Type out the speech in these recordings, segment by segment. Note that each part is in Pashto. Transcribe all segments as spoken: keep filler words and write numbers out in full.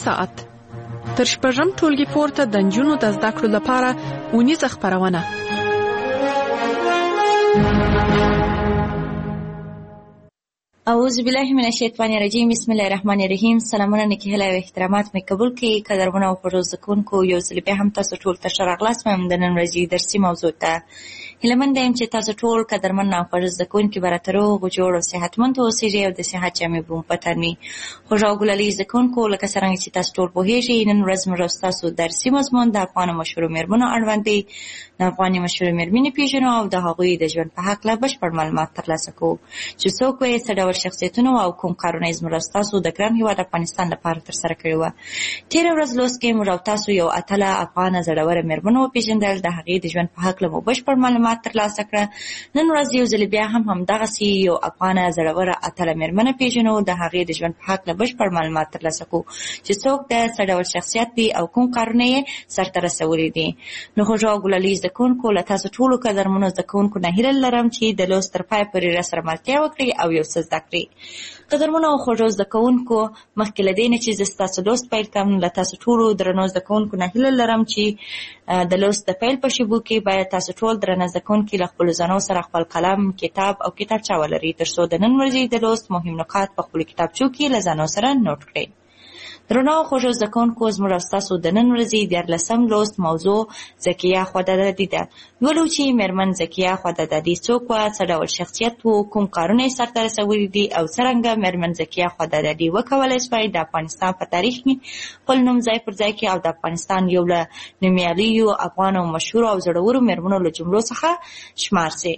ساعت تر شپږم ټولګي پورته د نجونو د زده کړو لپاره اونیزه خپرونه. اعوذ بالله من الشیطان الرجیم. بسم الله الرحمن الرحیم. سلامونه نکهله او احترامات مې قبول کړئ. قدرمنو او خوږو زده کوونکو، یو ځل بیا هم تاسو ټول ته ښه راغلاست. مې د نن ورځې درسي موضوع ته هیله مند یم چې تاسو ټول قدرمن او خوږ زده کوونکي به راته روغ جوړ او صحتمند اوسئ او د صحت جامې به مو په تن وي. خوږ او ګلالي زده کوونکو، لکه څرنګه چې تاسو ټول پوهېږئ، نن ورځ موږ ستاسو درسي مضمون د افغانو مشهورو مېرمنو اړوند دی. د افغاني مشهورو مېرمنې پېژنو او د هغوی د ژوند په هکله بشپړ معلومات ترلاسه کوو چې څوک به یې څه ډول شخصیتونه او کوم کارونه یې زموږ ستاسو د ګران هېواد افغانستان لپاره ترسره کړي وه. تېره ورځ لوست کې موږ او تاسو یو اتله افغانه زړوره مېرمن وپېژندل. د هغې د ژوند په هکله مو بشپړ معلومات ترلاسه کړه. نن ورځ یو ځل بیا هم همدغسې یو افغانه زړوره اتله مېرمنه پېژنو. د هغې د ژوند په هکله بشپړ معلومات ترلاسه کوو چې څوک ده، څه ډول شخصیت دی او کوم کارونه یې سرته رسولي دي. نو خوږو او ګلالي زده کوونکو، له تاسو ټولو قدرمنو زده کوونکو نه هیله لرم چې د لوست تر پای پورې راسره ملتیا وکړئ او یو څه زده کړئ. قدرمنو او خوږو زده کوونکو، مخکې له دې نه چې زه ستاسو لوست پیل کړم، له تاسو ټولو درنو زده کوونکو نه هیله لرم چې د لوست د پیل په شیبو کې باید تاسو ټول درنه زده کوونکي له خپلو ځانو سره خپل قلم، کتاب او کتابچه ولرئ، تر څو د نن ورځې د لوست مهم نکات په خپلو کتابچو کې له ځانو سره نوټ کړئ. درنو او خوږو زده کوونکو، زموږ او ستاسو د نن ورځې دیارلسم لوست موضوع ذکیه خوددادي ده. لولو چې مېرمن ذکیه خوددادي څوک وه، څه ډول شخصیت و، کوم کارونه یې سرته رسولي دي او څرنګه مېرمن ذکیه خوددادي وکولی شوای د افغانستان په تاریخ کې خپل نوم ځای پر ځای کړي او د افغانستان یو له نومیالیو افغانو مشهورو او زړورو مېرمنو له جملو څخه شمار سي.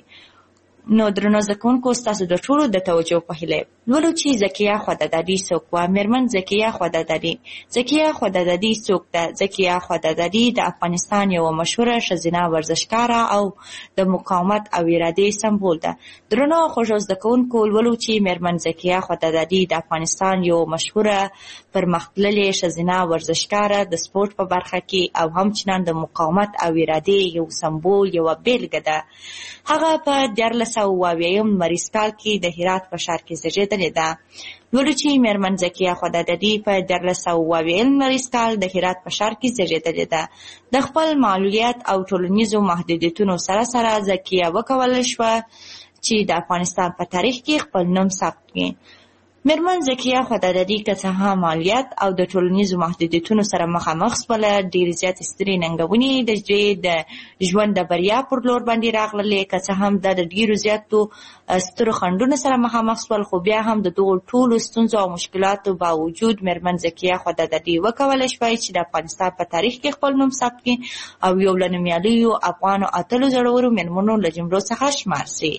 نو درنو زده کوونکو، ستاسو د ټولو د توجه په هیله لولو چې ذکیه خوددادي څوک وه. مېرمن ذکیه خوددادي ذکیه خوددادي څوک ده؟ ذکیه خوددادي د افغانستان یوه مشهوره ښځینه ورزشکاره او د مقاومت او ارادې سمبول ده. درنو او خوږو زده کوونکو، لولو چې مېرمن ذکیه خوددادي د افغانستان یوه مشهوره پرمختللې ښځینه ورزشکاره د سپورټ په برخه کې او همچنان د مقاومت او ارادې یو سمبول، یوه بیلګه ده. هغه په دیارلس سوه اووه اویایم لمریز کال کې د هرات په ښار کې زېږېدلې ده. لولو چې مېرمن ذکیه خوددادي په دیارلس سوه اووه اویایم لمریز کال د هرات په ښار کې زېږېدلې ده. د خپل معلولیت او ټولنیزو محدودیتونو سره سره ذکیه وکولی شوه چې د افغانستان په تاریخ کې خپل نوم ثبت کړي. مېرمن ذکیه خوددادي که څه هم مالیات او د ټولنیزو محدودیتونو سره مخامخ شوله، ډېرې زیاتې سترې ننګونې د د ژوند د بریا پر لور باندې راغللې. که څه هم دا د ډېرو زیاتو سترو خنډونو سره مخامخ شول، خو بیا هم د دغو ټولو ستونزو او مشکلاتو باوجود مېرمن ذکیه خوددادي وکولی شوای چې د افغانستان په تاریخ کې خپل نوم ثبت کړي او یو له نومیالیو افغانو اتلو زړورو مېرمنو له جملو څخه شمار سي.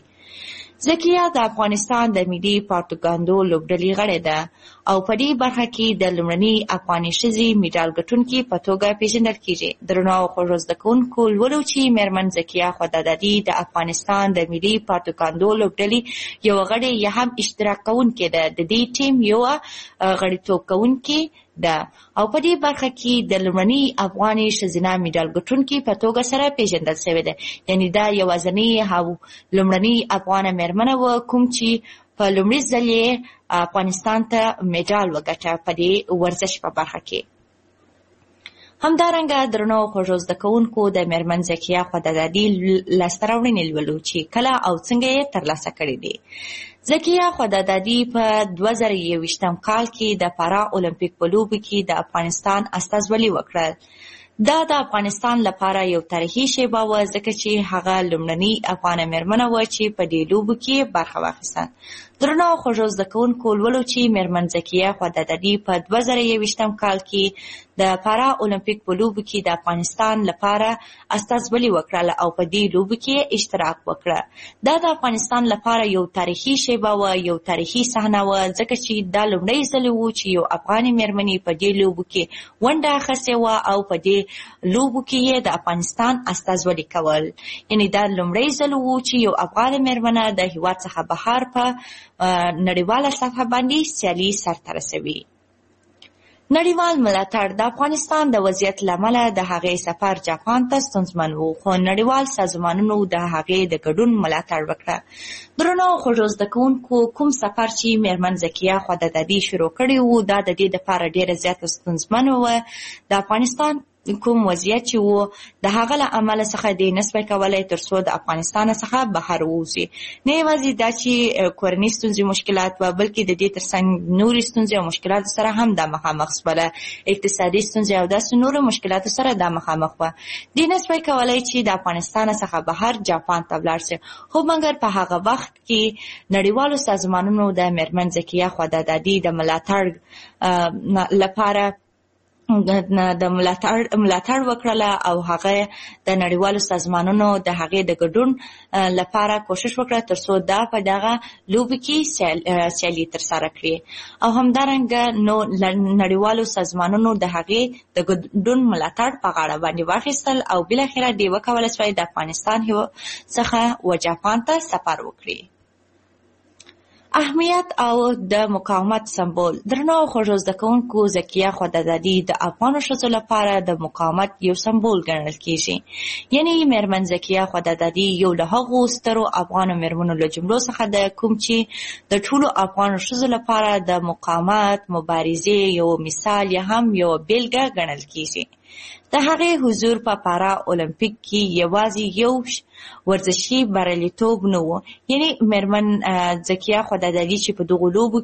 ذکیه د افغانستان د ملي پروپاګاندا لوبډلې غړې ده او په دې برخه کې د لومړنۍ افغاني ښځې میډال ګټونکې په توګه پیژندل کیږي. درنو او خوږو زده کوونکو، لولو چې مېرمن ذکیه خوددادي د افغانستان د ملي پروپاګاندا لوبډلې یوه غړې یا هم اشتراک کوونکې ده. د دې ټیم یوه غړیتوب کوونکې ده او په دې برخه کې د لومړنۍ افغاني ښځینه میډال ګټونکې په توګه سره پیژندل شوې ده. یعنې دا یوازینۍ او لومړنۍ افغانه مېرمنه وه کوم چې په لومړي ځل یې افغانستان ته میډال وګټه په دې ورزش په برخه کې. همدارنګه درنو او خوږو زده کوونکو، د مېرمن ذکیه خوددادي لاسته راوړنې لولو چې کله او څنګه یې ترلاسه کړي دي. ذکیه خوددادي په دوه زره یوویشتم کال کې د پارا اولمپیک په لوبو کې د افغانستان استازولي وکړه. دا د افغانستان لپاره یو تاریخي شیبه وه، ځکه چې هغه لومړنۍ افغانه مېرمنه وه چې په دې لوبو کې برخه واخیسته. درنو او خوږو زده کوونکو، لولو چې مېرمن ذکیه خوددادي په دوه زره یوویشتم کال کې د پارا اولمپیک په لوبو کې د افغانستان لپاره استازولي وکړه او په دې لوبو کې اشتراک وکړه. دا د افغانستان لپاره یو تاریخي شیبه وه، یو تاریخي صحنه وه، ځکه چې دا لومړی ځل و چې یو افغاني مېرمنې په دې لوبو کې ونډه اخیستې وه او په دې لوبو کې یې د افغانستان استازولي کول. یعنې دا لومړی ځل و چې یو افغانه مېرمنه د هېواد څخه بهر په نړیواله سطحه باندې سیالي سرته رسوي. نړیوال ملاتړ د افغانستان د وضعیت له امله د هغې سفر جاپان ته ستونزمن و، خو نړیوال سازمانونو د هغې د ګډون ملاتړ وکړه. درنو خوږو زده کوونکو، کوم سفر چې میرمن ذکیه خدادادي شروع کړی و دا د دې دپاره ډېره زیاته ستونزمنه وه. د افغانستان کوم وضعیت چې و د هغه له امله څخه دې نسبه کولی تر څو د افغانستان څخه بهر ووځي. نه یوازې دا چې کورني ستونزې مشکلات وه، بلکې د دې ترڅنګ نورې ستونزې او مشکلاتو سره هم دا مخامخ شوله. اقتصادي ستونزې او داسې نورو مشکلاتو سره دا مخامخ وه. دې نسبه کولی چې د افغانستان څخه بهر جاپان ته ولاړ شي، خو مګر په هغه وخت کې نړیوالو سازمانونو د میرمن ذکیه خدادادي د ملاتړ لپاره د ملاتړ ملاتړ وکړله او هغه د نړیوالو سازمانونو د هغې د ګډون لپاره کوشش وکړه تر څو دا په دغه لوبو کې سیالي ترسره کړي. او همدارنګه نو نړیوالو سازمانونو د هغې د ګډون ملاتړ په غاړه باندې واخیستل او بالاخره دې وکولی شوی د افغانستان څخه و جاپان ته سفر وکړي. اهمیت او د مقاومت سمبول. درنو خوږو زده کوونکو، ذکیه خدادادي د افغانو ښځو لپاره د مقاومت یو سمبول ګڼل کیږي. یعنی میرمن ذکیه خدادادي یو له هغو سترو افغانو میرمنو له جملو څخه ده کوم چې د ټولو افغانو ښځو لپاره د مقاومت مبارزې یو مثال یا هم یو بیلګه ګڼل کیږي. د هغې حضور په پارا اولمپیک کې یوازې یو ورزشي بریالیتوب نه و. یعنی میرمن ذکیه خدادادي چې په دغو لوبو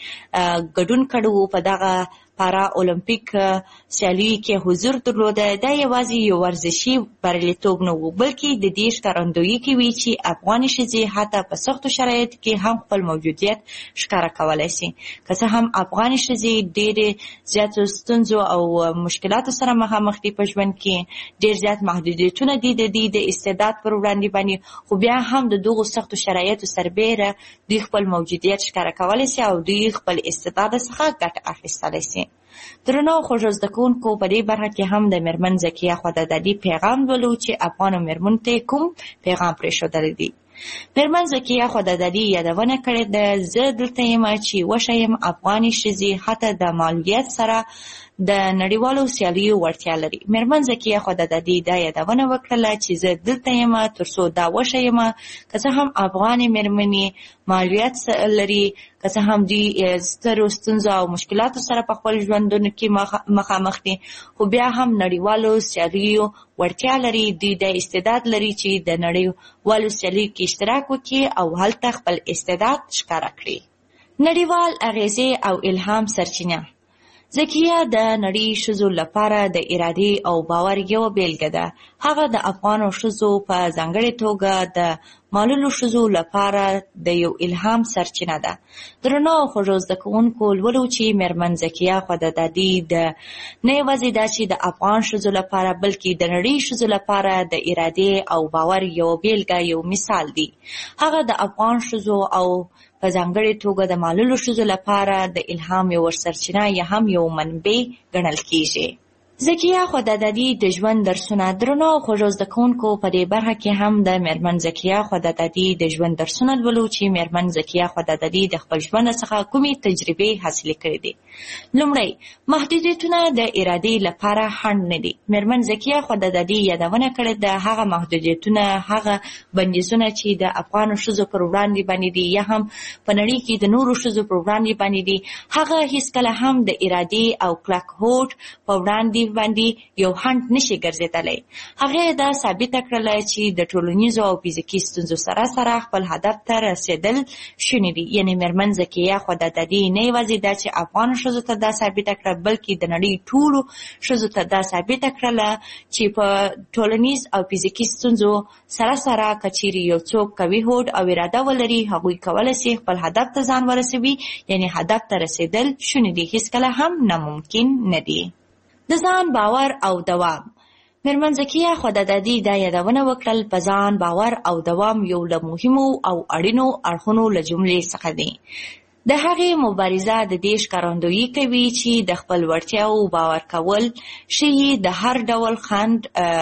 کې ګډون کړی و، په دغه پارا اولمپیک سیالیو کې حضور درلوده، دا یوازې یو ورزشي بریالیتوب نه و، بلکې د دې ښکارندویي کوي چې افغاني ښځې حتی په سختو شرایطو کې هم خپل موجودیت ښکاره کولی شي. که څه هم افغاني ښځې ډېرې زیاتو ستونزو او مشکلاتو سره مخامخ دي په ژوند کې، ډېر زیات محدودیتونه دي د دې د استعداد پر وړاندې باندې، خو بیا هم د دغو سختو شرایطو سربیره دوی خپل موجودیت ښکاره کولی شي او دوی خپل استعداد څخه ګټه اخیستلی شي. درنو خوږو زده کوونکو، په دې برخه کې هم د میرمن ذکیه خدادادي پیغام لولو چې افغانو میرمنو ته کوم پیغام پرېښودلی دی. میرمن ذکیه خدادادي یادونه کړې ده، زه دلته یم چې وښیم افغاني ښځې حتی د معلولیت سره د نړیوالو سیالیو وړتیا لري. میرمن ذکیه خدادادي دا یادونه وکړله چې زه دلته یم تر څو دا وښیم که څه هم افغانې میرمنې معلولیت لري، که څه هم دوی سترو ستونزو او مشکلاتو سره په خپل ژوندونو کې مخامخ دي، خو بیا هم نړیوالو سیالیو وړتیا لري. دوی د استعداد لري چې د نړیوالو سیالیو کې اشتراک وکړي او هلته خپل استعداد ښکاره کړي. نړیوال اغیزې او الهام سرچینه. ذکیه د نړۍ ښځو لپاره د ارادې او باور یوه بیلګه ده. هغه د افغانو ښځو په ځانګړې توګه د معلولو ښځو لپاره د یو الهام سرچینه ده. درنو خوږو زده کوونکو، لولو چې میرمن ذکیه خدادادي د نه یوازې دا چې د افغان ښځو لپاره بلکې د نړۍ ښځو لپاره د ارادې او باور یوه بیلګه یو مثال دی. هغه د افغان ښځو او په ځانګړې توګه د معلولو ښځو لپاره د الهام یو سرچینه یا هم یو منبع ګڼل کیږي. ذکیه خدادادي د ژوند درسونه. درنو خوږو زده کوونکو، په دې برخه کې هم د میرمن ذکیه خدادادي د ژوند درسونه لولو چې میرمن ذکیه خدادادي د خپل ژوند څخه کومې تجربې حاصلې کړې دي. لومړی، محدودیتونه د ارادې لپاره خنډ نه دي. میرمن ذکیه خدادادي یادونه کړې ده هغه محدودیتونه، هغه بندیزونه چې د افغانو ښځو پر وړاندې باندې دي یا هم په نړۍ کې د نورو ښځو پر وړاندې باندې دي، هغه هیڅکله هم د ارادې او کلک هوډ په وړاندې باندې یو خنډ نشي ګرځېدلی. هغې دا ثابته کړله چې د ټولنیزو او فزیکي ستونزو سره سره خپل هدف ته رسېدل شوني دي. یعنې میرمن ذکیه خدادادي نه یوازې دا چې افغانو ښځو ته دا ثابته کړه، بلکې د نړۍ ټولو ښځو ته دا ثابته کړله چې په ټولنیز او فزیکي ستونزو سره سره که چیرې یو څوک قوي هوډ او اراده ولري، هغوی کولی شي خپل هدف ته ځان ورسوي. یعنې هدف ته رسېدل شوني دي، هیڅکله هم ناممکن نه دي. د ځان باور او دوام. میرمن ذکیه خدادادي دا یادونه وکړل، په ځان باور او دوام یو له مهمو او اړینو اړخونو له جملې څخه دی. د هغې مبارزه د دې ښکارندویي کوي چې د خپل وړتیاو باور کول ښیي د هر ډول خنډ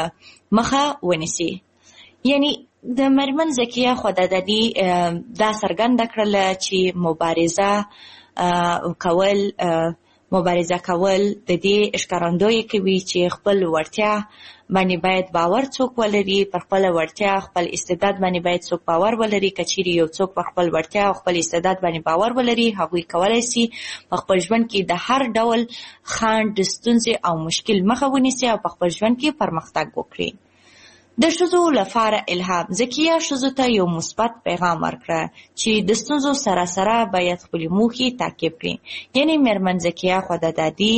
مخه ونیسي. یعنی د میرمن ذکیه خدادادي دا څرګنده کړله چې مبارزه کول مبارزه کول د دې ښکارندویي کوي چې خپل وړتیا باندې باید باور څوک ولري، پر خپل وړتیا خپل استعداد باندې باید څوک باور ولري. که چیرې یو څوک پر خپل وړتیا او خپل استعداد باندې باور ولري، هغوی کولی شي په خپل ژوند کې د هر ډول خنډ، ستونزې او مشکل مخه ونیسي او په خپل ژوند کې پرمختګ وکړي. د ښځو لپاره الهام. ذکیه ښځو ته یو مثبت پیغام ورکړه چې د ستونزو سره سره باید خپلې موخې تعقیب کړي. یعنې میرمن ذکیه خدادادي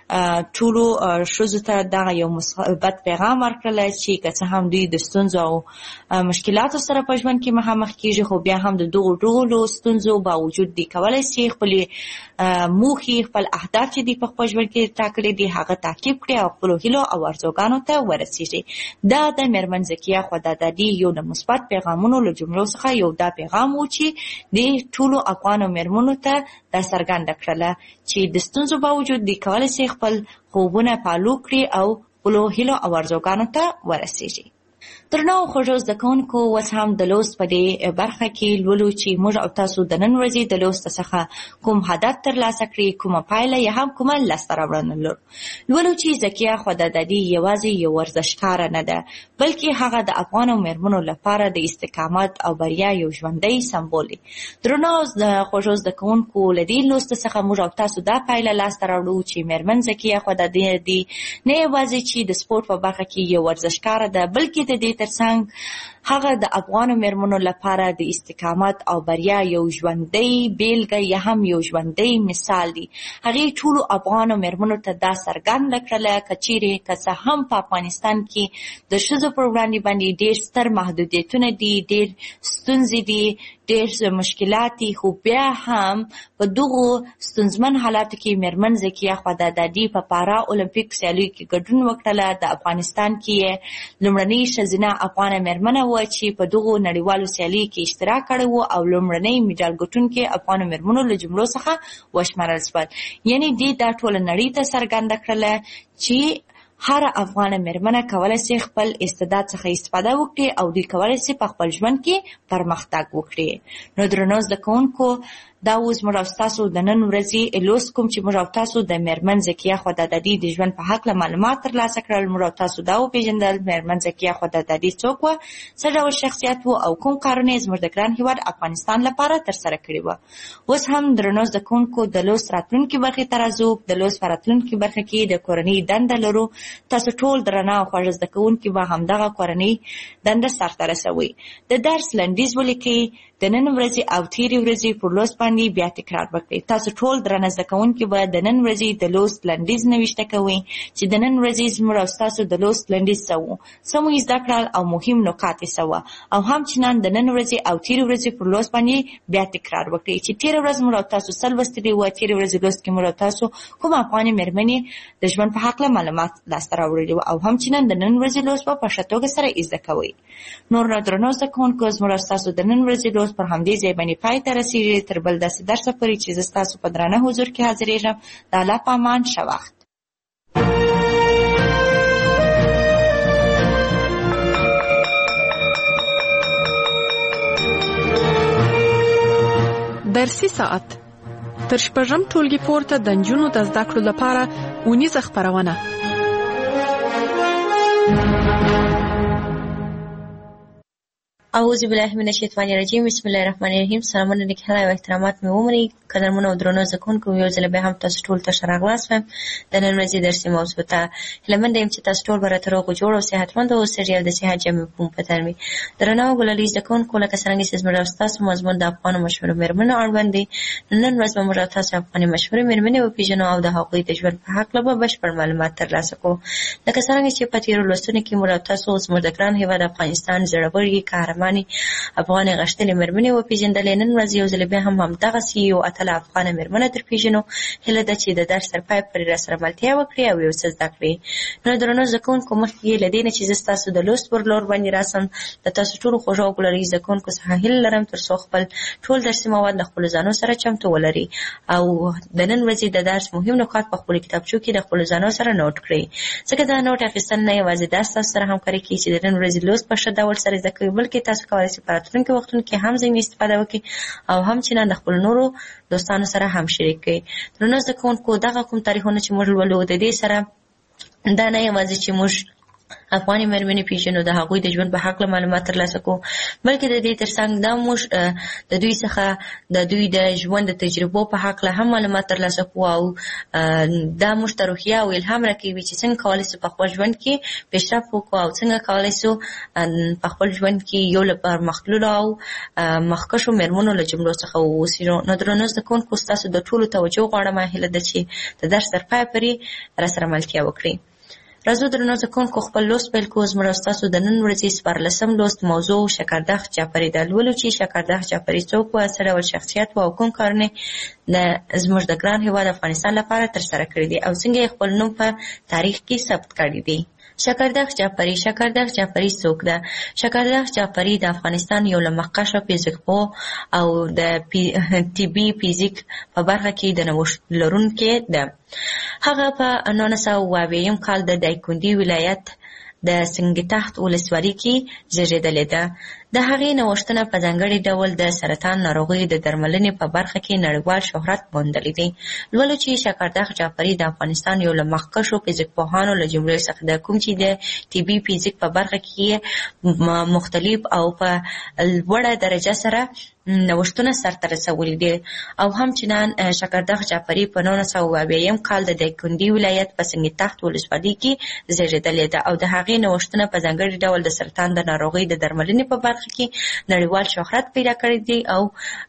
ټولو ښځو ته دغه یو مثبت پیغام ورکړله چې که څه هم دوی د ستونزو او مشکلاتو سره په ژوند کې مخامخ کېږي، خو بیا هم د دغو ټولو ستونزو باوجود دوی کولی شي خپلې موخې، خپل اهداف چې دوی په خپل ژوند کې ټاکلي دي هغه تعقیب کړي او خپلو هیلو او ارزوګانو ته ورسېږي. دا د میرمن ذکیه خدادادي یو د مثبت پیغامونو له جملو څخه یو دا پیغام و چې د ټولو افغانو میرمنو ته دا څرګنده کړله چې د ستونزو باوجود دوی کولی شي خپل خوبونه پالو کړي او خپلو هیلو او ارزوګانو ته ورسېږي. درنو خوږو زده کوونکو، اوس هم د لوست په دې برخه کې لولو چې موږ او تاسو د نن ورځې د لوست څخه کوم هدف ترلاسه کړي، کومه پایله یا هم کومه لاسته راوړنه لرو. لولو چې ذکیه خدادادي یوازې یو ورزشکاره نه ده، بلکې هغه د افغانو میرمنو لپاره د استقامت او بریا یو ژوندی سمبول دی. درنو خوږو زده کوونکو، له دې لوست څخه موږ او تاسو دا پایله لاسته راوړو چې میرمن ذکیه خدادادي نه یوازې چې د سپورت په برخه کې یو ورزشکاره ده، بلکې د دې ترڅنګ هغه د افغانو میرمنو لپاره د استقامت او بریا یو ژوندی بیلګه یا هم یو ژوندی مثال دی. هغې ټولو افغانو میرمنو ته دا څرګنده کړله که چیرې که څه هم په افغانستان کې د ښځو پر وړاندې باندې ډېر ستر محدودیتونه دي، ډېر ستونزې دي، ډېر مشکلات دي، خو بیا هم په دغو ستونزمن حالاتو کې میرمن ذکیه خدادادي په پارا اولمپیک سیالیو کې ګډون وکړله. د افغانستان کې لومړنۍ ښځینه افغانه میرمنه وه چې په دغو نړیوالو سیالیو کې اشتراک کړی و او لومړنۍ میډال ګټونکې افغانو میرمنو له جملو څخه وشمارل شول. یعنې دې دا ټوله نړۍ ته څرګنده کړله چې هر افغانه میرمنه کولی شي خپل استعداد څخه استفاده وکړي او دوی کولی شي په خپل ژوند کې پرمختګ وکړي. نو درنو زده کوونکو، دا اوس موږ او تاسو د نن ورځې لوست کوم چې موږ او تاسو د میرمن ذکیه خدادادي د ژوند په هکله معلومات ترلاسه کړل. موږ او تاسو دا وپېژندل میرمن ذکیه خدادادي څوک وه، څه ډول شخصیت و او کوم کارونه یې زموږ د ګران هېواد افغانستان لپاره ترسره کړي وه. اوس هم درنو زده کوونکو، د لوست راتلونکي برخې ته راځو. د لوست په راتلونکي برخه کې د کورنۍ دنده لرو. تاسو ټول درنه او خوږ زده کوونکي به همدغه کورنۍ دنده سرته رسوئ. د درس لنډیز ولیکئ. د نن ورځې او تېرې ورځې پر لوست باندې بیا تکرار وکړئ. تاسو ټول درنه زده کوونکي به د نن ورځې د لوست لنډیز نوشته کوئ چې د نن ورځې زموږ او ستاسو د لوست لنډیز څه و، څه مو زده کړل او مهم نکات یې څه وه، او همچنان د نن ورځې او تېرې ورځې پر لوست باندې بیا تکرار وکړئ چې تېره ورځ موږ او تاسو څه لوستلي وه. تېرې ورځې لوست کې موږ او تاسو کوم افغانې میرمنې د ژوند په هکله معلومات لاسته راوړلي وه، او همچنان د نن ورځې لوست به په ښه توګه سره زده کوئ. نور نو درنو زده کوونکو، زموږ او ستاسو د نن ورځې لوست پر همدې ځای باندې پای ته رسېږي. تر بل داسې درسه پورې چې زه ستاسو په درانه حضور کې حاضرېږم، د الله په امان، ښه وخت. درسي ساعت تر شپږم ټولګي پورته د نجونو د زده کړو لپاره اونیزه خپرونه. اعوذ بالله من الشیطان الرجیم. بسم الله الرحمن الرحیم. سلامونه نکهلا او احترامات مې ومنئ. قدرمنو او درنو زده کوونکو، یو ځل بیا هم تاسو ټول ته ښه راغلاست وایم. د نن ورځې درسي موضوع ته هیله منده یم چې تاسو ټول به راته روغ جوړ او صحتمند اوسئ او د صحت جامې په مفهوم وي. درنو او ګلالي زده کوونکو، لکه څرنګه چې زموږ او ستاسو مضمون د افغانو مشهورو میرمنو اړوند دی، نن ورځ به موږ او تاسو افغاني مشهورې میرمنې وپېژنو او د هغوی د ژوند په هکله به بشپړ معلومات ترلاسه کړو. لکه څرنګه چې په تېرو لوستونو کې موږ او تاسو زموږ د ګران هېواد افغانستان زړورې، قهرمانې افغانې غښتلې میرمنې وپېژندلې. نن ورځ یو ځل بیا هم همدغسې یو اتله افغانه میرمنه در پیژنو. هیله ده چې د درس تر پای پورې راسره ملتیا وکړي او یو څه زده کړي. نو درنو زده کوونکو، مخکې له دې نه چې زه ستاسو د لوست پر لور باندې راسم، د تاسو ټولو خوږو او ګلالي زده کوونکو څخه هیله لرم تر څو خپل ټول درسي مواد له خپلو ځانو سره چمتو ولري او د نن ورځې د درس مهم نکات په خپلو کتابچو کې د خپلو ځانو سره نوټ کړئ، ځکه دا نوټ اخیستل نه یوازې دا ستاسو سره همکاري کوي چې د نن ورځې لوست په ښه ډول سره زده کوئ، بلکې تاسو کولای شئ په راتلونکي وختونو کې هم ځینې استفاده وکړئ او هم چې د خپل نورو دوستانو سره هم شریک کړئ. درنو زده کوونکو، دغه کوم تاریخونه چې موږ لولو د دې سره دا نه یوازې چې موږ افغاني مېرمنې پیژنو، د هغوی د ژوند په هکله معلومات ترلاسه کوو، بلکې د دې ترڅنګ دا موږ د دوی څخه د دوی د ژوند د تجربو په هکله هم معلومات ترلاسه کوو او دا موږ ته روحیه او الهام راکوي چې څنګه کولی شو په خپل ژوند کې پیشرفت وکړو او څنګه کولی شو په خپل ژوند کې یو له پرمختللو او مخکښو مېرمنو له جملو څخه واوسو. نو درنو زده کوونکو، ستاسو د ټولو توجه غواړم، هیله ده چې د درس تر پایه پورې راسره ملتیا وکړئ. راځو درنو زده کوونکو، خپل لوست پیل کوو. زموږ او ستاسو د نن ورځې څوارلسم لوست موضوع شکردخ جعفري ده. لولو چې شکردخ جعفري څوک و، څه ډول شخصیت و او کوم کارونه زموږ د ګران هېواد افغانستان لپاره ترسره کړي دي او څنګه یې خپل نوم په تاریخ کې ثبت کړی دی. شکردخ جعفري. شکردخ جعفري څوک ده؟ شکردخ جعفري د افغانستان یو له مخکښو فیزیکپوه او د طبي فیزیک په برخه کې د نوښت لرونکې ده. هغه په نولس سوه اوه اویایم کال د دایکنډي ولایت د سنګتخت ولسوالۍ کې زیږېدلې ده. د هغې نوښتونه په ځانګړي ډول د سرطان ناروغیو د درملنې په برخه کې نړیوال شهرت موندلی دی. لولو چې شکردخ جعفري د افغانستان یو له مخکښو فیزیکپوهانو له جملې څخه ده، کوم چې د طبي فیزیک په برخه کې مختلف او په لوړه درجه سره نوښتونه سرته رسولي دي. او همچنان شکردخ جعفري په نولس سوه اوه اویایم کال د دایکنډي ولایت په سنګتخت ولسوالۍ کې زیږېدلې ده او د هغې نوښتونه په ځانګړي ډول د سرطان د ناروغۍ د درملنې په برخه کې نړیوال شهرت پیدا کړی دی او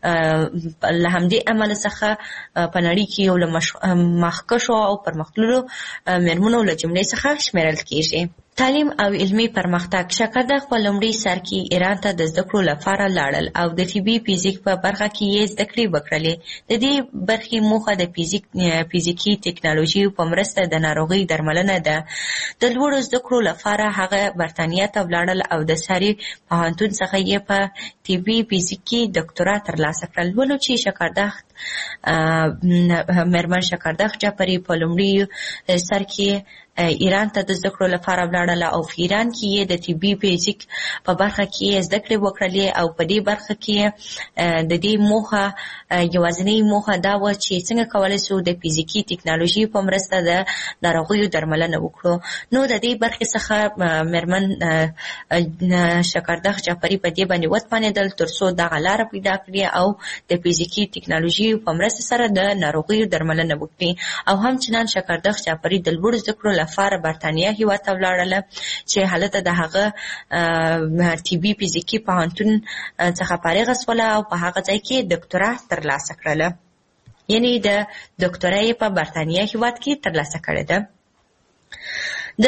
له همدې امله څخه په نړۍ کې یو له مخکښو او پرمختللو مېرمنو له جملې څخه شمیرل کیږي. تعلیم او علمي پرمختګ. شکردخ په لومړي سر کې ایران ته د زده کړو لپاره لاړل او د طبي فیزیک په برخه کې یې زده کړې وکړلې. د دې برخې موخه د فیزیک فیزیکي ټکنالوژي په مرسته د ناروغۍ درملنه ده. د لوړو زده کړو لپاره هغه برتانیا ته ولاړل او د ساري پوهنتون څخه یې په طبي فیزیک کې ډاکټورا ترلاسه کړل. ولو چې شکردخ مېرمن شکردخ جعفري په لومړي سر کې ایران ته د زده کړو لپاره ولاړله او په ایران کې یې د طبي فیزیک په برخه کې یې زده کړې وکړلې او په دې برخه کې د دې موخه یوازینۍ موخه دا وه چې څنګه کولی شو د فیزیکي ټکنالوژي په مرسته د ناروغیو درملنه وکړو. نو د دې برخې څخه مېرمن شکردخ جعفري په دې باندې وتوانېدل تر څو دغه لاره پیدا کړي او د فیزیکي ټکنالوژي په مرسته سره د ناروغیو درملنه وکړي. او همچنان شکردخ جعفري د لوړو زده کړو لپاره برتانیا هېواد ته ولاړله چې هلته د هغه طبي فیزیکي پوهنتون څخه فارغه شوله او په هغه ځای کې ډاکټورا ترلاسه کړله. یعنې د ډاکټورا یې په برتانیا هېواد کې ترلاسه کړې ده. د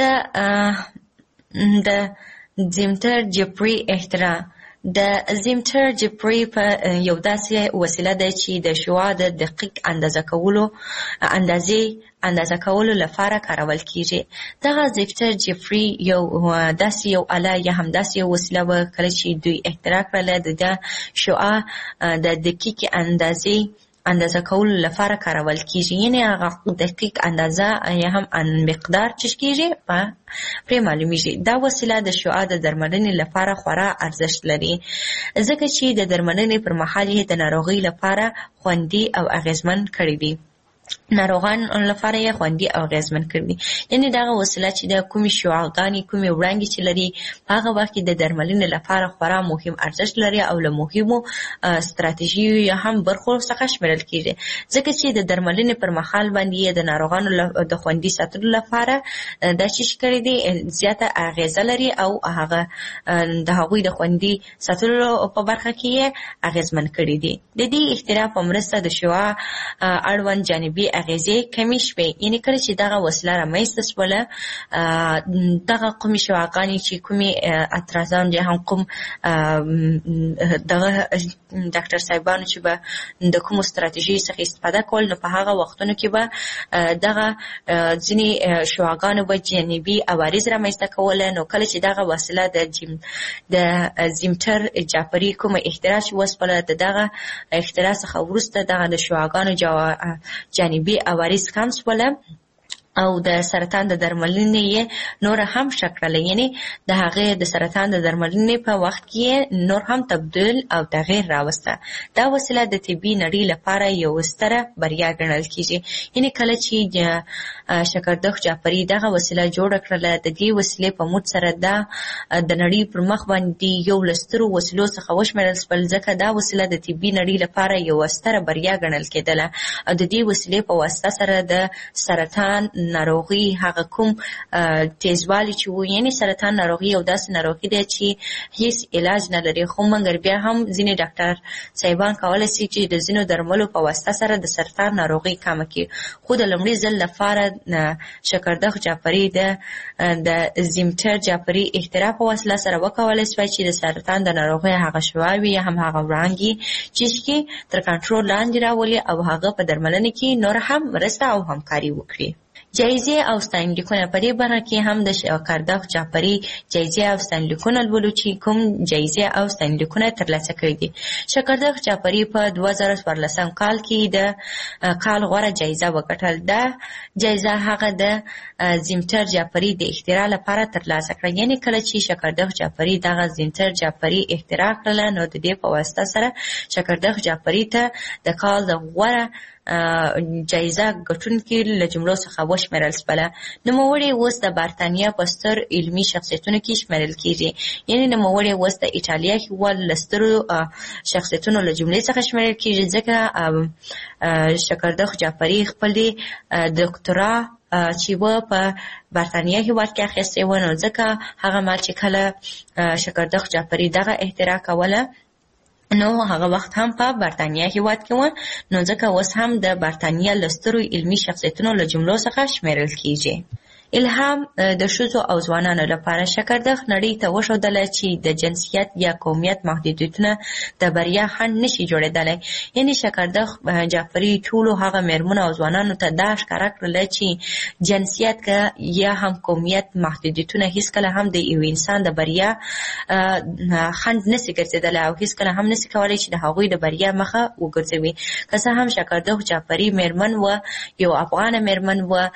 د زیمتر جعفري اختراع. د زیمتر جعفري په یو داسې وسیله ده چې د شعاع د دقیق اندازه کولو اندازې اندازه کولو لپاره کارول کیږي. دغه زیمتر جعفري یو داسې یو آله یا هم داسې یو وسیله وه کله چې دوی اختراع کړله د شعاع د دقیق اندازې اندازه کولو لپاره کارول کیږي. یعنې هغه دقیق اندازه یا هم مقدار چې کیږي پرې معلومیږي. دا وسیله د شعاع د درملنې لپاره خورا ارزښت لري ځکه چې د درملنې پر مهال یې د ناروغۍ لپاره خوندي او اغېزمن کړی دی. ناروغان لپاره یې خوندي او اغېزمن کړي. یعنې دغه وسیله چې د کومې شعاعګانې کومې وړانګې چې لري په هغه وخت کې د درملنې لپاره خورا مهم ارزښت لري او له مهمو ستراتیژیو یا هم برخو څخه شمیرل کیږي ځکه چې د درملنې پر مهال باندې د ناروغانو د خوندي ساتلو لپاره دا چې کړی دی زیاته اغېزه لري او هغه د هغوی د خوندي ساتلو په برخه کې یې اغېزمن کړي دي. د دې اختراع په مرسته د شعاع اړوند جانبي اغیزې کمی شوې. یعنې کله چې دغه وسیله رامنځته شوله دغه کومې شعاعګانې چې کومې اعتراضان یا هم کوم دغه ډاکټر صاحبانو چې به د کومو ستراتیژیو څخه استفاده کول نو په هغه وختونو کې به دغه ځینې شعاعګانو به جانبي عوارض رامنځته کوله. نو کله چې دغه وسیله د د زیمتر جعفري کومه اختراع وشوله د دغه اختراع څخه وروسته دغه د شعاعګانو جانبي عوارض کم شوله او د سرطان د درملنې نور هم شکړل، یعنی د هغه د سرطان د درملنې په وخت کې نور هم تبدل او تغییر راوسته. دا وسیله د طبي نړۍ لپاره یو ستره بریا ګڼل کیږي. یعنی کله چې شکردخ جعفری دغه وسیله جوړ کړله، د دې وسیلې په موږ سره دا د نړۍ پر مخ باندې یو لسترو وسیلو څخه وشمېرل شول، ځکه دا وسیله د طبي نړۍ لپاره یو ستره بریا ګڼل کېدله. او د دې وسیلې په واسطه سره د سرطان ناروغي هغه کوم تیزوالی چې و، یعنی سرطان ناروغي یو داسې ناروغي دی چې هیڅ علاج نه لري، خو مګر بیا هم ځینې ډاکټر صاحبان کولی شي چې د ځینو درملو په واسطه سره د سرطان ناروغي کمه کړي. خو د لومړي ځل لپاره شکردخ جعفری د د زیمټر جعفری اختراع په وسیله سره وکولی شوی چې د سرطان د ناروغۍ هغه شواوې یا هم هغه وړانګې چې تر کنټرول لاندې راولي او هغه په درملنه کې نور هم مرسته او همکاري وکړي. جایزې او ستاینلیکونه په دې برخه کې هم د شکردخ جعفری جایزې او ستاینلیکونه لولو چې کوم جایزې او ستاینلیکونه ترلاسه کړي دي. شکردخ جعفری په دوه زره څوارلسم کال کې د کال غوره جایزه وګټل. دا جایزه هغه د زیمټر جعفری د اختراع لپاره ترلاسه کړه. یعنی کله چې شکردخ جعفری دغه زیمټر جعفری اختراع کړله، نو د دې په واسطه سره شکردخ جعفری ته د کال د غوره جایزه ګټونکي له جملو څخه وشمېرل شوله. نوموړی اوس د برتانیا په ستر علمي شخصیتونو کې شمېرل کېږي. یعنې نوموړی اوس د ایټالیا هېواد له سترو شخصیتونو له جملې څخه شمېرل کېږي، ځکه شکردخ جعفری خپلې دکترا چې و په برتانیا هېواد کې اخیستې و، نو ځکه هغه مهال چې کله شکردخ جعفری دغه اختراع کوله، نو هغه وخت هم په برتانیا هېواد کې و، نو ځکه اوس هم د برتانیا له سترو علمي شخصیتونو له جملو څخه شمېرل کېږي. الهام د ښځو او ځوانانو لپاره شکردخ نړۍ ته وښودله چې د جنسیت یا قومیت محدودیتونه د بریا خنډ نشي جوړېدلی. یعنې شکردخ جعفری ټولو هغه مېرمنو او ځوانانو ته دا ښکاره کړله چې جنسیت که یا هم قومیت محدودیتونه هیڅکله هم د یو انسان د بریا خنډ نشي ګرځېدلی او هیڅکله هم نشي کولی چې د هغوی د بریا مخه وګرځوي. که څه هم شکردخ جعفری مېرمن و، یو افغانه مېرمن و،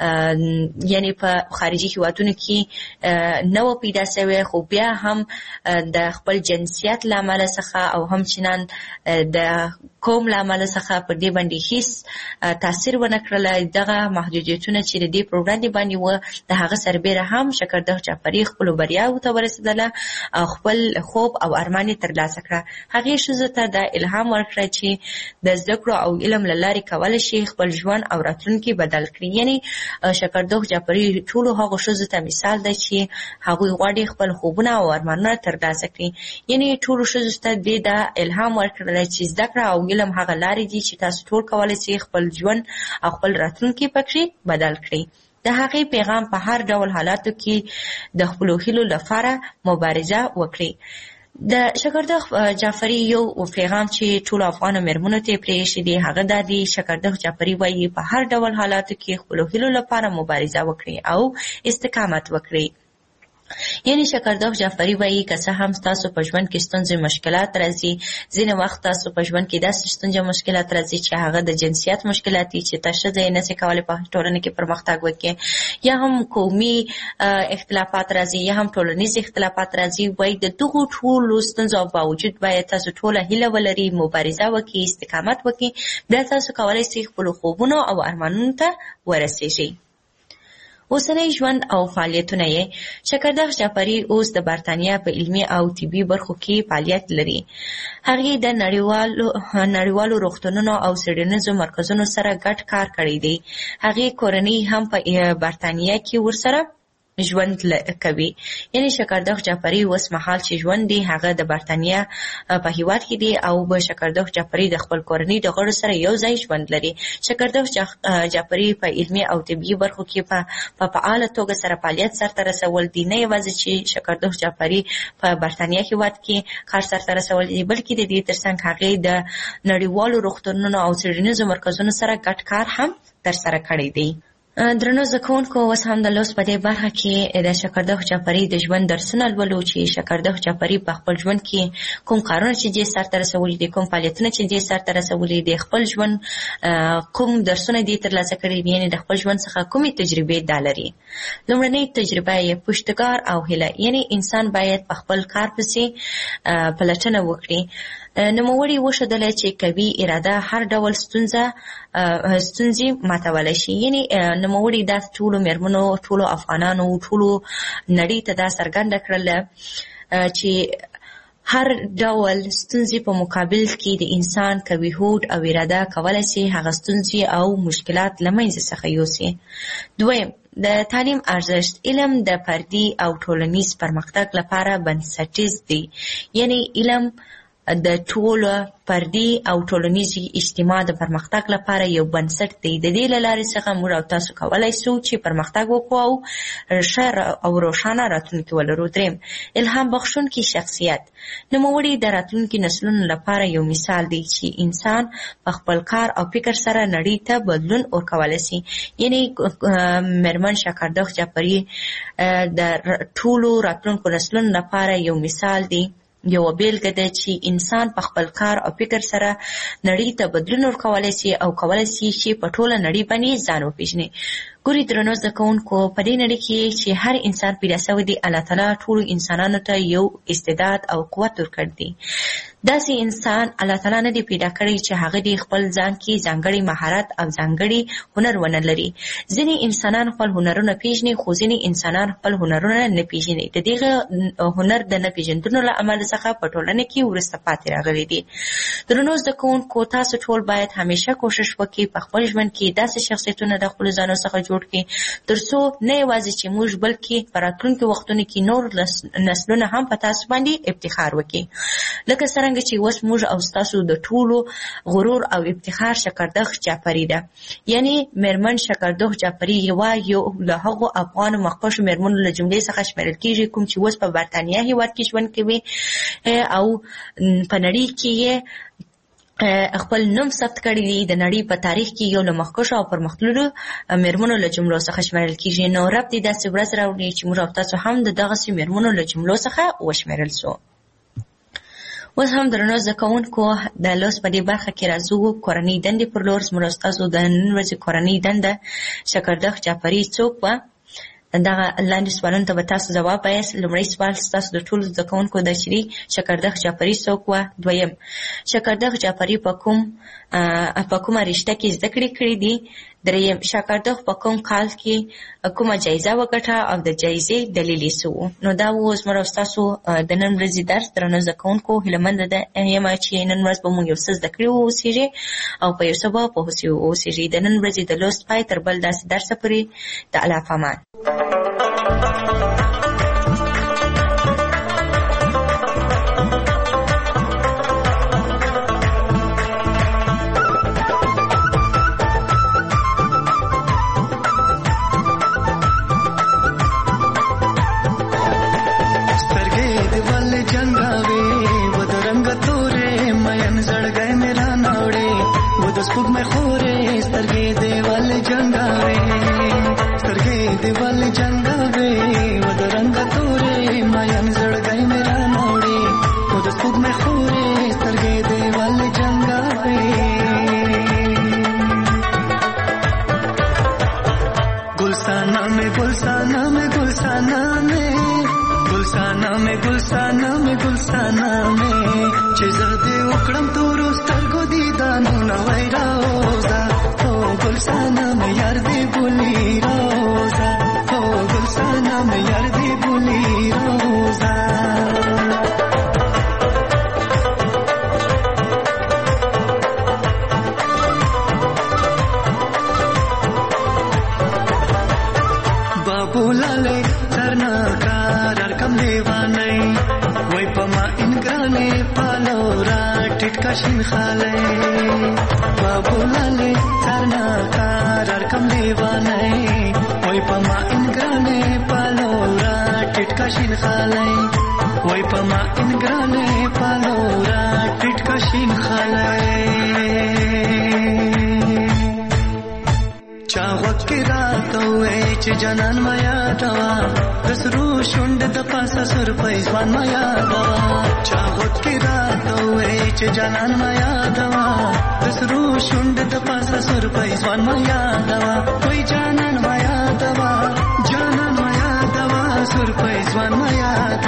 یعنی په خارجي هیوادونو کې نه و پیدا شوی، خو بیا هم د خپل جنسیت له امله څخه او همچنان د قوم له امله څخه پر دې باندې هیڅ تاثیر ونه کړلی. دغه محدودیتونه چې د دې پر وړاندې باندې وه، د هغه سربیره هم شکردخ جعفری خپلو بریاوو ته ورسېدله او خپل خوب او ارمان یې ترلاسه کړه. هغې ښځو ته دا الهام ورکړه چې د زده کړو او علم له لارې کولی شي خپل ژوند او راتلونکي بدل کړي. یعنې شکردخ جعفری ټولو هغو ښځو ته مثال ده چې هغوی غواړي خپل خوبونه او ارمانونه ترلاسه کړي. یعنې ټولو ښځو ته دې دا الهام ورکړلی چې زده کړه او علم هغه لارې دي چې تاسو ټول کولی شئ خپل ژوند او خپل راتلونکي پکې بدل کړئ. د هغې پیغام په هر ډول حالاتو کې د خپلو هیلو لپاره مبارزه وکړئ. د شکردخ جعفری یو پیغام چې ټولو افغانو مېرمنو ته یې پرېښی دی، هغه دا دی: شکردخ جعفری وایي په هر ډول حالاتو کې خپلو هیلو لپاره مبارزه وکړئ او استقامت وکړئ. یعنی شکردخ جعفری وایي که څه هم تاسو په ژوند کې ستونزې مشکلات راځي، ځینې وخت تاسو په ژوند کې داسې ستونزې مشکلات راځي چې هغه د جنسیت مشکلات دي چې تاسو ښځه یې نشئ کولی په ټولنه کې پرمختګ وکړي، یا هم قومي اختلافات راځي، یا هم ټولنیز اختلافات راځي. وایي د دغو ټولو ستونزو باوجود باید تاسو ټوله هیله ولرئ، مبارزه وکړئ، استقامت وکړئ، بیا تاسو کولی شئ خپلو خوبونو او ارمانونو ته ورسیږئ. اوسنی ژوند او فعالیتونه یې: شکردخ جعفری اوس د برتانیا په علمي او طبي برخو کې فعالیت لري. هغې د نړیوالو نړیوالو روغتونونو او څېړنیزو مرکزونو سره ګډ کار کړی دی. هغې کورنۍ هم په برتانیا کې ورسره ژوند کوي. یعنی شکردخ جعفری اوس مهال چې ژوند دی هغه د برتانیا په هیواد کې دی او به شکردخ جعفری د خپل کورنۍ د غړو سره یو ځای ژوند لري. شکردخ جعفری په علمي او طبي برخو کې په فعاله توګه سره فعالیت سرته رسول دي. نه یوازې چې شکردخ جعفری په برتانیا هیواد کې کار سرته رسول دي، بلکې د دې ترڅنګ هغې د نړیوالو روغتونونو او څېړنیزو مرکزونو سره ګډ کار هم ترسره کړی دی. درنو زده کوونکو، اوس هم د لوست په دې برخه کې د شکردخ جعفري د ژوند درسونه لولو چې شکردخ جعفري په خپل ژوند کې کوم کارونه چې دې سرته رسولي دي، کوم فعالیتونه چې دې سرته رسولي دي، خپل ژوند کوم درسونه دې ترلاسه کړي دي، یعنې د خپل ژوند څخه کومې تجربې دا لري. لومړنۍ تجربه یې پشتکار او هیله، یعنې انسان باید په خپل کار پسې پلټنه وکړي. نوموړي وښودله چې قوي اراده هر ډول ستونزه ستونزې ماتولی شي. یعنې نوموړي دا ټولو مېرمنو، ټولو افغانانو، ټولو نړۍ ته دا څرګنده کړله چې هر ډول ستونزې په مقابل کې د انسان قوي هوډ او اراده کولی شي هغه ستونزې او مشکلات له منځه څخه یوسي. دویم، د تعلیم ارزښت. علم د فردي او ټولنیز پرمختګ لپاره بنسټیز دی. یعنې علم د ټولو فردي او ټولنیزي اجتماع د پرمختګ لپاره یو بنسټ دی. د دې له لارې څخه موږ او تاسو کولی شو چې پرمختګ وکړو او ښه او روښانه راتلونکي ولرو. دریم، الهام بخښونکي شخصیت. نوموړي د راتلونکي نسلونو لپاره یو مثال دی چې انسان په خپل کار او فکر سره نړۍ ته بدلون ورکولی شي. یعنې مېرمن شکردخ جعفري د ټولو راتلونکو نسلونو لپاره یو مثال دی، یو بیلګه ده چې انسان په خپل کار او فکر سره نړۍ ته بدلون ورکولی شي او کولی شي چې په ټوله نړۍ باندې ځان وپېژني. ګوري درنو زده کوونکو، په دې نړۍ کې چې هر انسان پیدا شوی دی، الله تعالی ټولو انسانانو ته یو استعداد او قوت ورکړی دی. داسې انسان الله تعالی نه دی پیدا کړی چې هغه دی خپل ځان کې ځانګړی مهارت او ځانګړی هنر ونه لري. ځینې انسانان خپل هنرونه پیژني، خو ځینې انسانان خپل هنرونه نه پیژني. د دغه هنر د نه پیژندنو له امله څخه په ټولنه کې وروسته پاتې راغلي دي. درنو زده کوونکو، تاسو ټول باید همیشه کوشش وکړئ په خپل ژوند کې داسې شخصیتونه د خپلو ځانو څخه جوړ کړئ تر څو نه یوازې چې موږ بلکې په راتلونکي وختونو کې نور نسلونه هم په تاسو باندې افتخار وکړي. لکه څرنګه چې اوس موږ او ستاسو د ټولو غرور او افتخار شکردخ جعفري ده. یعنې مېرمن شکردخ جعفري یوه یو له هغو افغانو مخکښو مېرمنو له جملې څخه شمیرل کېږي کوم چې اوس په برطانیه هېواد کې ژوند کوي او په نړۍ کې یې خپل نوم ثبت کړی دی. د نړۍ په تاریخ کې یو له مخکښو او پرمختللو مېرمنو له جملو څخه شمیرل کېږي. نو رب دې داسې ورځ راوړي چې موږ او تاسو هم د دغسې مېرمنو له جملو څخه وشمیرل سو. اوس هم درنو زده کوونکو، د لوست په دې برخه کې راځو کورنۍ دندې پر لور. زموږ او ستاسو د نن ورځې کورنۍ دنده شکردخ جعفري څوک وه؟ دغه لاندې سوالونو ته به تاسو ځواب وایاست. لومړی سوال ستاسو د ټولو زده کوونکو ده چې شکردخ جعفري څوک وه؟ دویم، شکردخ جعفري په کوم په کومه رشته کې زده کړې کړې دي؟ دریم، شکردخ په کوم کال کې کومه جایزه وګټه او د جایزې دلیل یې څه و؟ نو دا و زموږ او ستاسو د نن ورځې درس. درنو زده کوونکو، هیله ده یم چې نن ورځ به موږ یو څه زده کړي واوسېږي او په یو څه به پوه سوي واوسېږي. د نن ورځې د لوست پای تر بل داسې درسه پورې د الله په امان. شین خاله بابو لاله ترنا کار ارکم دیوانه وای پما انګرانه پالو را ټټکا شین خاله وای پما انګرانه پالو را ټټکا شین خاله چې چا وکي راته چې جنان ما یادوا دسرو شوند د پاسه سر پېزوان ما یادوا چا وکي راته چې جنان ما یادوا دسرو شوند د پاسه سر پېزوان ما یادوا کوئی جانان ما یادوا جانان ما یادوا سر پېزوان ما یادوا